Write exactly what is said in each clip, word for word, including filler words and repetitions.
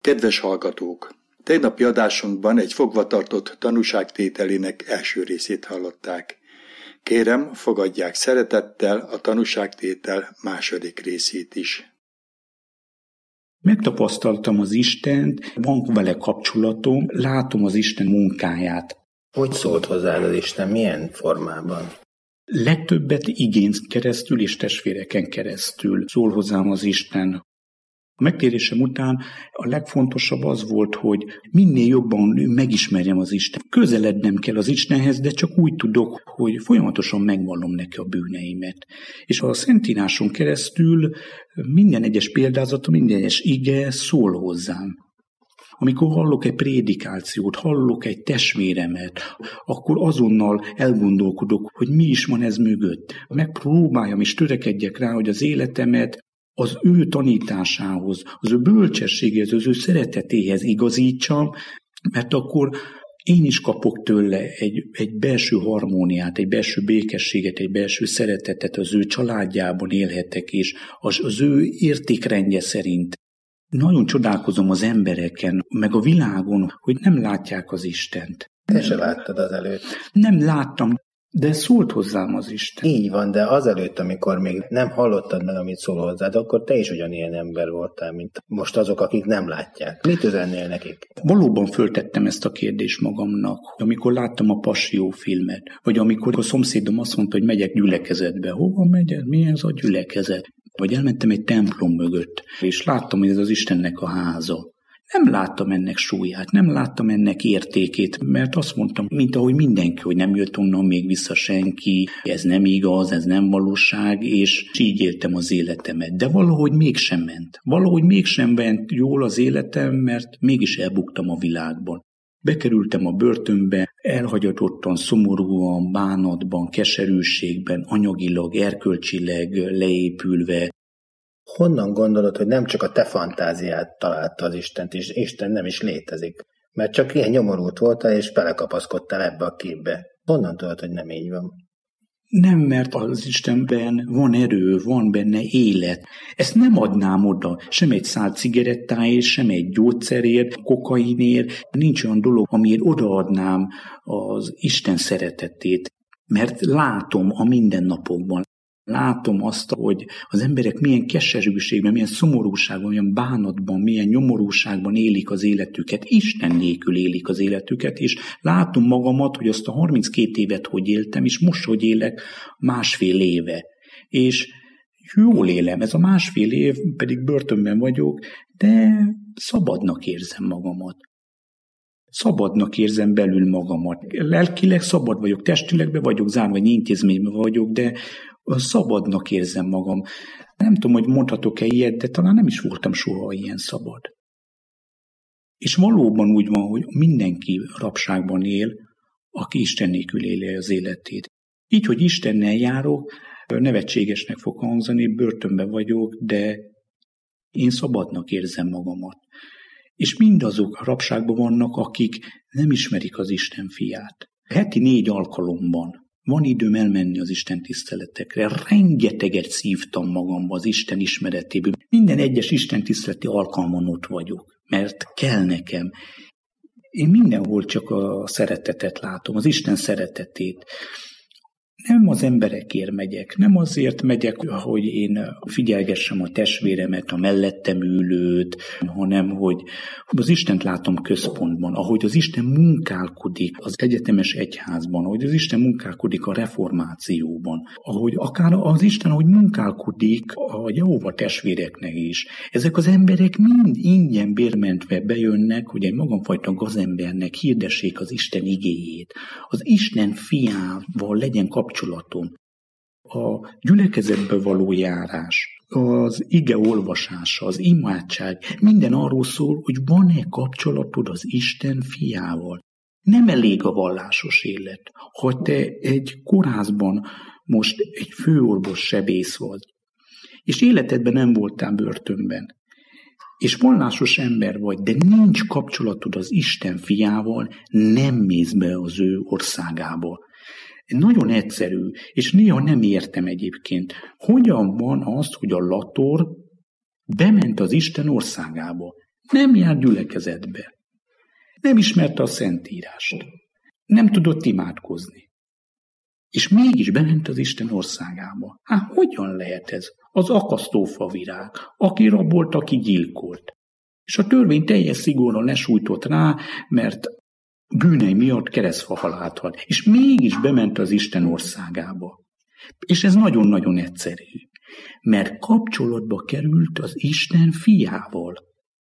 Kedves hallgatók! Tegnapi adásunkban egy fogvatartott tanúságtételének első részét hallották. Kérem, fogadják szeretettel a tanúságtétel második részét is. Megtapasztaltam az Istent, van vele kapcsolatom, látom az Isten munkáját. Hogy szólt hozzád az Isten? Milyen formában? Legtöbbet igén keresztül és testvéreken keresztül szól hozzám az Isten. A megtérésem után a legfontosabb az volt, hogy minél jobban megismerjem az Isten. Közelednem kell az Istenhez, de csak úgy tudok, hogy folyamatosan megvallom neki a bűneimet. És a Szentíráson keresztül minden egyes példázata, minden egyes ige szól hozzám. Amikor hallok egy prédikációt, hallok egy testvéremet, akkor azonnal elgondolkodok, hogy mi is van ez mögött. Megpróbáljam és törekedjek rá, hogy az életemet az ő tanításához, az ő bölcsességéhez, az ő szeretetéhez igazítsam, mert akkor én is kapok tőle egy, egy belső harmóniát, egy belső békességet, egy belső szeretetet, az ő családjában élhetek, és az, az ő értékrendje szerint. Nagyon csodálkozom az embereken, meg a világon, hogy nem látják az Istent. Te se láttad azelőtt. Nem láttam, de szólt hozzám az Isten. Így van, de azelőtt, amikor még nem hallottad meg, amit szól hozzád, akkor te is ugyanilyen ember voltál, mint most azok, akik nem látják. Mit üzennél nekik? Valóban föltettem ezt a kérdést magamnak, amikor láttam a Passió filmet, vagy amikor a szomszédom azt mondta, hogy megyek gyülekezetbe. Hova megyek? Mi ez a gyülekezet? Vagy elmentem egy templom mögött, és láttam, hogy ez az Istennek a háza. Nem láttam ennek súlyát, nem láttam ennek értékét, mert azt mondtam, mint ahogy mindenki, hogy nem jött onnan még vissza senki, ez nem igaz, ez nem valóság, és így éltem az életemet. De valahogy mégsem ment. Valahogy mégsem ment jól az életem, mert mégis elbuktam a világban. Bekerültem a börtönbe, elhagyatottan, szomorúan, bánatban, keserűségben, anyagilag, erkölcsileg leépülve. Honnan gondolod, hogy nem csak a te fantáziád találta az Istent, és Isten nem is létezik? Mert csak ilyen nyomorult voltál, és belekapaszkodtál ebbe a képbe. Honnan tudod, hogy nem így van? Nem, mert az Istenben van erő, van benne élet. Ezt nem adnám oda, sem egy szál cigarettáért, sem egy gyógyszerért, kokainért. Nincs olyan dolog, amiért odaadnám az Isten szeretetét, mert látom a mindennapokban. Látom azt, hogy az emberek milyen keserűségben, milyen szomorúságban, milyen bánatban, milyen nyomorúságban élik az életüket, Isten nélkül élik az életüket, és látom magamat, hogy azt a harminckét évet hogy éltem, és most hogy élek másfél éve. És jól élem, ez a másfél év, pedig börtönben vagyok, de szabadnak érzem magamat. Szabadnak érzem belül magamat. Lelkileg szabad vagyok, testileg be vagyok zárva, egy intézményben vagyok, de szabadnak érzem magam. Nem tudom, hogy mondhatok-e ilyet, de talán nem is voltam soha ilyen szabad. És valóban úgy van, hogy mindenki rabságban él, aki Isten nélkül éli az életét. Így, hogy Istennel járok, nevetségesnek fog hangzani, börtönben vagyok, de én szabadnak érzem magamat. És mindazok rabságban vannak, akik nem ismerik az Isten fiát. Heti négy alkalomban van időm elmenni az Isten tiszteletekre. Rengeteget szívtam magamba az Isten ismeretéből. Minden egyes Isten tiszteleti alkalmon ott vagyok, mert kell nekem. Én mindenhol csak a szeretetet látom, az Isten szeretetét. Nem az emberekért megyek, nem azért megyek, hogy én figyelgessem a testvéremet, a mellettem ülőt, hanem hogy az Istent látom központban, ahogy az Isten munkálkodik az egyetemes egyházban, ahogy az Isten munkálkodik a reformációban, ahogy akár az Isten, ahogy munkálkodik a Jehova testvéreknek is. Ezek az emberek mind ingyen bérmentve bejönnek, hogy egy magamfajta gazembernek hirdessék az Isten igéjét. Az Isten fiával legyen kapcsolatom. A gyülekezetbe való járás, az ige olvasása, az imádság, minden arról szól, hogy van-e kapcsolatod az Isten fiával. Nem elég a vallásos élet. Ha te egy kórházban most egy főorvos sebész vagy, és életedben nem voltál börtönben, és vallásos ember vagy, de nincs kapcsolatod az Isten fiával, nem mész be az ő országába. Nagyon egyszerű, és néha nem értem egyébként, hogyan van az, hogy a Lator bement az Isten országába. Nem járt gyülekezetbe. Nem ismerte a Szentírást. Nem tudott imádkozni. És mégis bement az Isten országába. Hát hogyan lehet ez? Az akasztófa virág, aki rabolt, aki gyilkolt. És a törvény teljes szigorúan lesújtott rá, mert bűnei miatt keresztfa halált halt. És mégis bement az Isten országába. És ez nagyon-nagyon egyszerű. Mert kapcsolatba került az Isten fiával.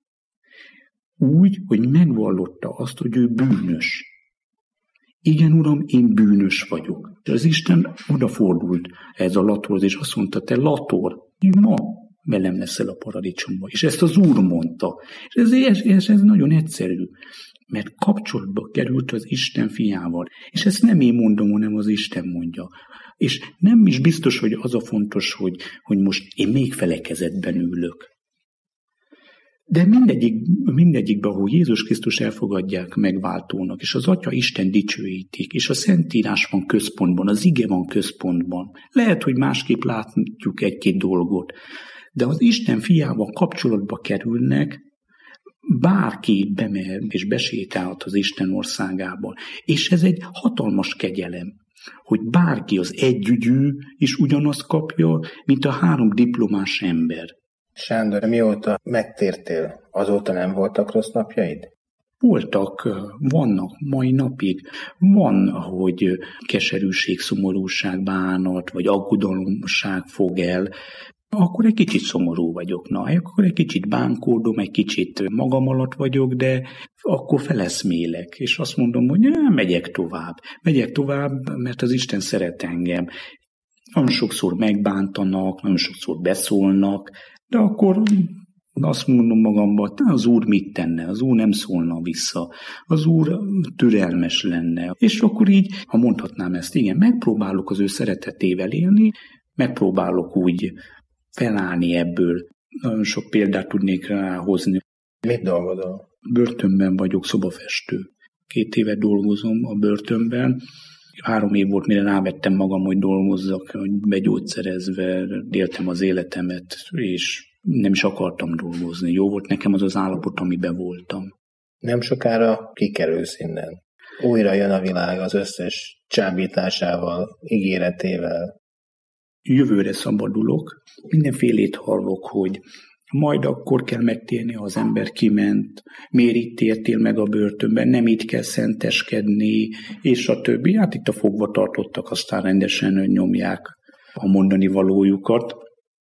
Úgy, hogy megvallotta azt, hogy ő bűnös. Igen, Uram, én bűnös vagyok. És az Isten odafordult ez a latorhoz, és azt mondta, te lator, ma velem leszel a paradicsomba. És ezt az Úr mondta. És ez, ez, ez nagyon egyszerű, mert kapcsolatba került az Isten fiával. És ezt nem én mondom, hanem az Isten mondja. És nem is biztos, hogy az a fontos, hogy, hogy most én még felekezetben ülök. De mindegyik, mindegyikben, ahol Jézus Krisztus elfogadják megváltónak, és az Atya Isten dicsőítik, és a Szentírás van központban, az ige van központban. Lehet, hogy másképp látjuk egy-két dolgot, de az Isten fiával kapcsolatba kerülnek, bárki bemehet és besétálhat az Isten országába. És ez egy hatalmas kegyelem, hogy bárki az együgyű is ugyanazt kapja, mint a három diplomás ember. Sándor, mióta megtértél, azóta nem voltak rossz napjaid? Voltak, vannak mai napig. Van, hogy keserűség, szomorúság, bánat, vagy aggodalomság fog el. Akkor egy kicsit szomorú vagyok, na, akkor egy kicsit bánkódom, egy kicsit magam alatt vagyok, de akkor feleszmélek, és azt mondom, hogy ne, megyek tovább. Megyek tovább, mert az Isten szeret engem. Nagyon sokszor megbántanak, nagyon sokszor beszólnak, de akkor azt mondom magamban, az Úr mit tenne? Az Úr nem szólna vissza. Az Úr türelmes lenne. És akkor így, ha mondhatnám ezt, igen, megpróbálok az ő szeretetével élni, megpróbálok úgy felállni ebből. Nagyon sok példát tudnék ráhozni. Mit dolgozol? Börtönben vagyok, szobafestő. Két éve dolgozom a börtönben. Három év volt, mire rávettem magam, hogy dolgozzak, hogy begyógyszerezve éltem az életemet, és nem is akartam dolgozni. Jó volt nekem az az állapot, amiben voltam. Nem sokára kikerülsz innen. Újra jön a világ az összes csábításával, ígéretével. Jövőre szabadulok. Mindenfélét hallok, hogy majd akkor kell megtérni, ha az ember kiment, miért itt tértél meg a börtönben, nem itt kell szenteskedni, és a többi. Hát itt a fogva tartottak, aztán rendesen nyomják a mondani valójukat.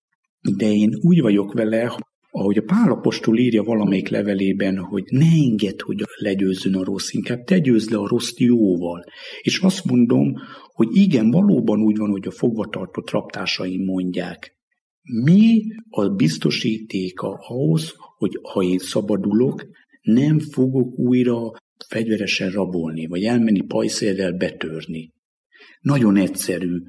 De én úgy vagyok vele, ahogy a Pál apostol írja valamelyik levelében, hogy ne engedd, hogy legyőzzön a rossz, inkább te győzd le a rossz jóval. És azt mondom, hogy igen, valóban úgy van, hogy a fogvatartott raptársaim mondják. Mi a biztosítéka ahhoz, hogy ha én szabadulok, nem fogok újra fegyveresen rabolni, vagy elmenni pajszérrel betörni. Nagyon egyszerű,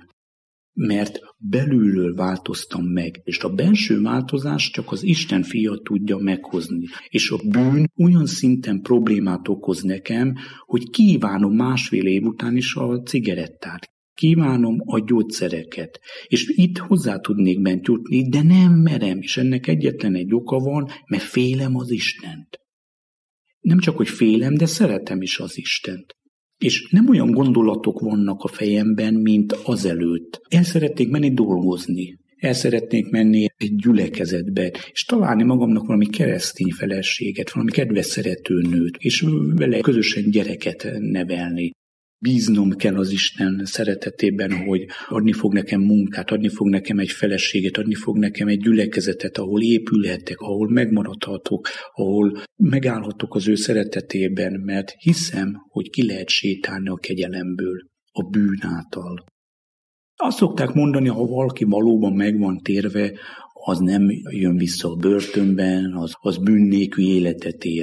mert belülről változtam meg, és a belső változás csak az Isten fia tudja meghozni. És a bűn olyan szinten problémát okoz nekem, hogy kívánom másfél év után is a cigarettát. Kívánom a gyógyszereket, és itt hozzá tudnék bent jutni, de nem merem, és ennek egyetlen egy oka van, mert félem az Istent. Nem csak, hogy félem, de szeretem is az Istent. És nem olyan gondolatok vannak a fejemben, mint azelőtt. El szeretnék menni dolgozni, el szeretnék menni egy gyülekezetbe, és találni magamnak valami keresztény feleséget, valami kedves szerető nőt, és vele közösen gyereket nevelni. Bíznom kell az Isten szeretetében, hogy adni fog nekem munkát, adni fog nekem egy feleséget, adni fog nekem egy gyülekezetet, ahol épülhetek, ahol megmaradhatok, ahol megállhatok az ő szeretetében, mert hiszem, hogy ki lehet sétálni a kegyelemből, a bűn által. Azt szokták mondani, ha valaki valóban meg van térve, az nem jön vissza a börtönben, az, az bűn nélkül életet él.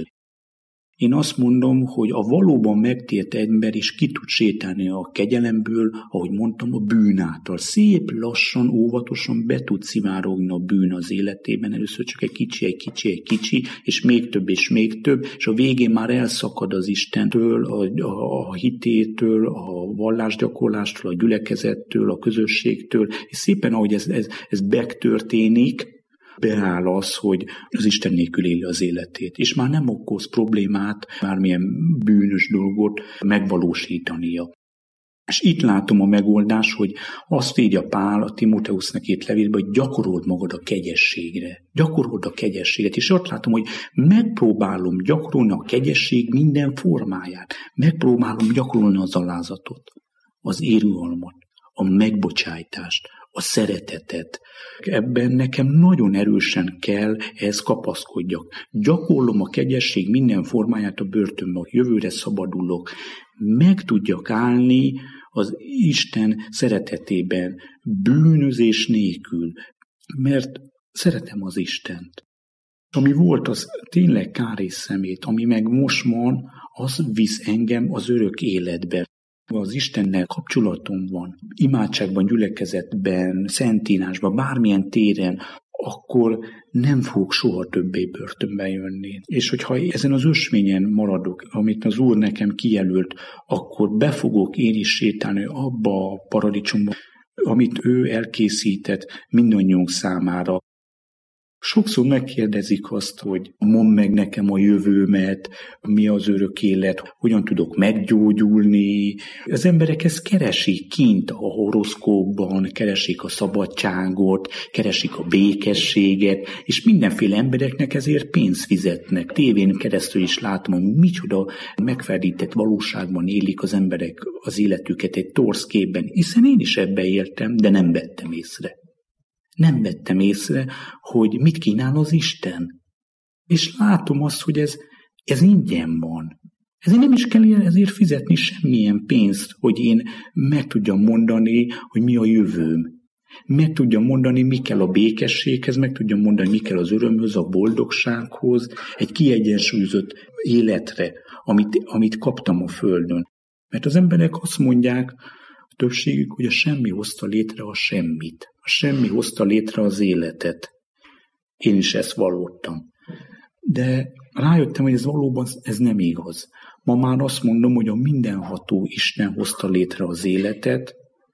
Én azt mondom, hogy a valóban megtért ember is ki tud sétálni a kegyelemből, ahogy mondtam, a bűn által. Szép, lassan, óvatosan be tud szivárogni a bűn az életében. Először csak egy kicsi, egy kicsi, egy kicsi, és még több, és még több, és a végén már elszakad az Istentől, a, a, a hitétől, a vallásgyakorlástól, a gyülekezettől, a közösségtől, és szépen, ahogy ez, ez, ez megtörténik, beáll az, hogy az Isten nélkül éli az életét, és már nem okoz problémát, bármilyen bűnös dolgot megvalósítania. És itt látom a megoldás, hogy azt írja Pál a Timóteusznak írt levélben, hogy gyakorold magad a kegyességre. Gyakorold a kegyességet. És ott látom, hogy megpróbálom gyakorolni a kegyesség minden formáját. Megpróbálom gyakorolni az alázatot, az irgalmat, a megbocsájtást, a szeretetet. Ebben nekem nagyon erősen kell ehhez kapaszkodjak. Gyakorlom a kegyesség minden formáját a börtönben, hogy jövőre szabadulok. Meg tudjak állni az Isten szeretetében, bűnözés nélkül, mert szeretem az Istent. Ami volt, az tényleg kár és szemét, ami meg most van, az visz engem az örök életbe. Az Istennel kapcsolatom van, imádságban, gyülekezetben, szentírásban, bármilyen téren, akkor nem fogok soha többé börtönbe jönni. És hogyha ezen az ösvényen maradok, amit az Úr nekem kijelölt, akkor be fogok én is sétálni abba a paradicsomba, amit ő elkészített mindannyiunk számára. Sokszor megkérdezik azt, hogy mondd meg nekem a jövőmet, mi az örök élet, hogyan tudok meggyógyulni. Az emberek ezt keresik kint a horoszkópban, keresik a szabadságot, keresik a békességet, és mindenféle embereknek ezért pénzt fizetnek. Tévén keresztül is látom, hogy micsoda megferdített valóságban élik az emberek az életüket egy torz képben, hiszen én is ebbe éltem, de nem vettem észre. Nem vettem észre, hogy mit kínál az Isten. És látom azt, hogy ez, ez ingyen van. Ezért nem is kell ezért fizetni semmilyen pénzt, hogy én meg tudjam mondani, hogy mi a jövőm. Meg tudjam mondani, mi kell a békességhez, meg tudjam mondani, mi kell az örömhöz, a boldogsághoz, egy kiegyensúlyozott életre, amit, amit kaptam a földön. Mert az emberek azt mondják, a többségük, hogy a semmi hozta létre a semmit. A semmi hozta létre az életet. Én is ezt vallottam. De rájöttem, hogy ez valóban ez nem igaz. Ma már azt mondom, hogy a mindenható Isten hozta létre az életet,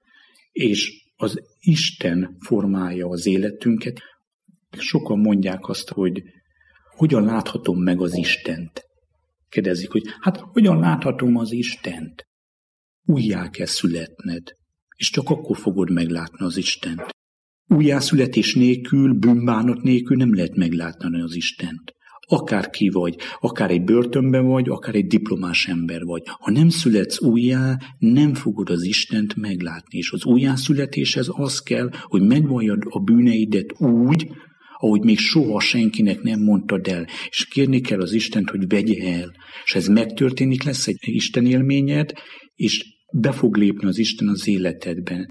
és az Isten formálja az életünket. Sokan mondják azt, hogy hogyan láthatom meg az Istent. Kérdezik, hogy hát hogyan láthatom az Istent? Újjá kell születned, és csak akkor fogod meglátni az Istent. Újjászületés nélkül, bűnbánat nélkül nem lehet meglátni az Istent. Akár ki vagy, akár egy börtönben vagy, akár egy diplomás ember vagy. Ha nem születsz újjá, nem fogod az Istent meglátni. És az újjászületéshez az kell, hogy megvalljad a bűneidet úgy, ahogy még soha senkinek nem mondtad el. És kérni kell az Istent, hogy vegye el. És ez megtörténik, lesz egy Isten élményed, és be fog lépni az Isten az életedben.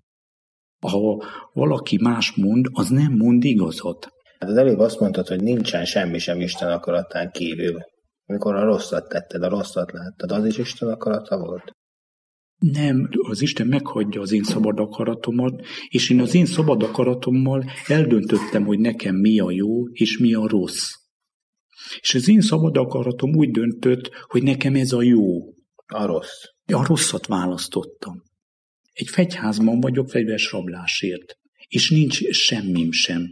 Ha valaki más mond, az nem mond igazat. Hát az előbb azt mondtad, hogy nincsen semmi sem Isten akaratán kívül. Amikor a rosszat tetted, a rosszat láttad, az is Isten akarata volt? Nem, az Isten meghagyja az én szabad akaratomat, és én az én szabad akaratommal eldöntöttem, hogy nekem mi a jó, és mi a rossz. És az én szabad akaratom úgy döntött, hogy nekem ez a jó. A rossz. A rosszat választottam. Egy fegyházban vagyok fegyveres rablásért, és nincs semmim sem.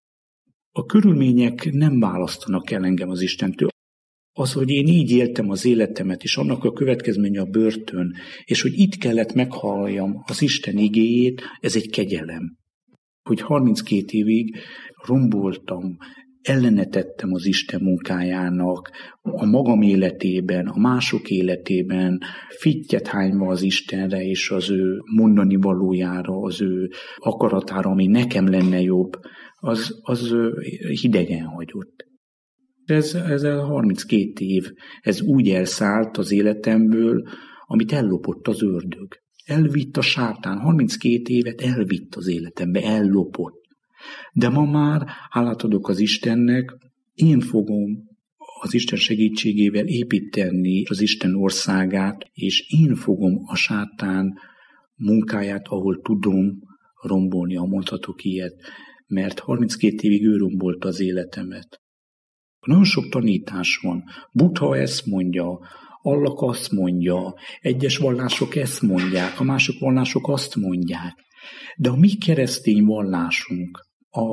A körülmények nem választanak el engem az Istentől. Az, hogy én így éltem az életemet, és annak a következménye a börtön, és hogy itt kellett meghalljam az Isten igéjét, ez egy kegyelem. Hogy harminckét évig romboltam, ellenetettem az Isten munkájának, a magam életében, a mások életében, fittyet hányva az Istenre és az ő mondani valójára, az ő akaratára, ami nekem lenne jobb, az, az hidegen hagyott. Ez, ez a harminckét év, ez úgy elszállt az életemből, amit ellopott az ördög. Elvitt a sátán, harminckét évet elvitt az életembe, ellopott. De ma már hálát adok az Istennek, én fogom az Isten segítségével építeni az Isten országát, és én fogom a sátán munkáját, ahol tudom rombolni, ha mondhatok ilyet, mert harminckét évig ő rombolta az életemet. Nagyon sok tanítás van. Buddha ezt mondja, Allah azt mondja, egyes vallások ezt mondják, a mások vallások azt mondják. De a mi keresztény vallásunk, a,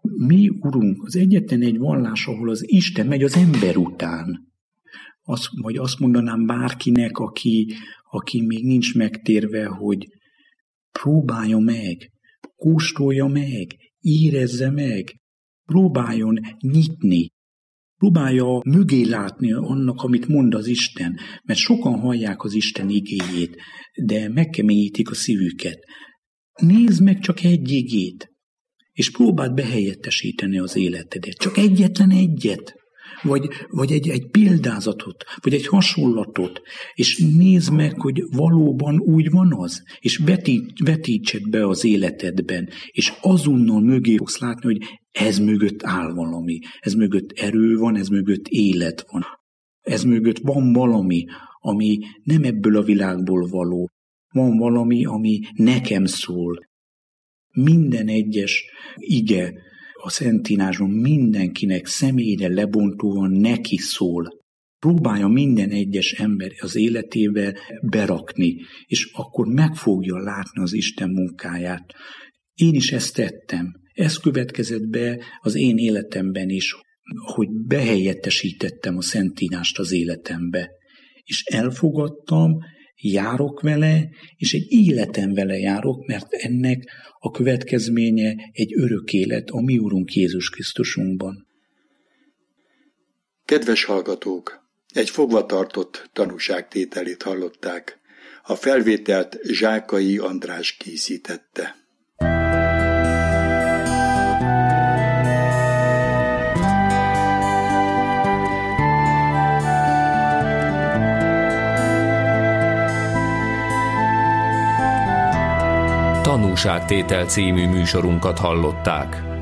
Mi, Urunk, az egyetlen egy vallás, ahol az Isten megy az ember után. Azt, vagy azt mondanám bárkinek, aki, aki még nincs megtérve, hogy próbálja meg, kóstolja meg, érezze meg, próbáljon nyitni, próbálja mögé látni annak, amit mond az Isten, mert sokan hallják az Isten igéjét, de megkeményítik a szívüket. Nézd meg csak egy igét, és próbáld behelyettesíteni az életedet. Csak egyetlen egyet, vagy, vagy egy, egy példázatot, vagy egy hasonlatot, és nézd meg, hogy valóban úgy van az, és vetíts, vetítsed be az életedben, és azonnal mögé fogsz látni, hogy ez mögött áll valami, ez mögött erő van, ez mögött élet van, ez mögött van valami, ami nem ebből a világból való, van valami, ami nekem szól. Minden egyes ige a Szentírásban mindenkinek személyre lebontóan neki szól. Próbálja minden egyes ember az életébe berakni, és akkor meg fogja látni az Isten munkáját. Én is ezt tettem. Ez következett be az én életemben is, hogy behelyettesítettem a Szentírást az életembe. És elfogadtam, járok vele, és egy életem vele járok, mert ennek a következménye egy örök élet a mi Urunk Jézus Krisztusunkban. Kedves hallgatók! Egy fogvatartott tanúságtételét hallották. A felvételt Zsákai András készítette. Tanúságtétel című műsorunkat hallották.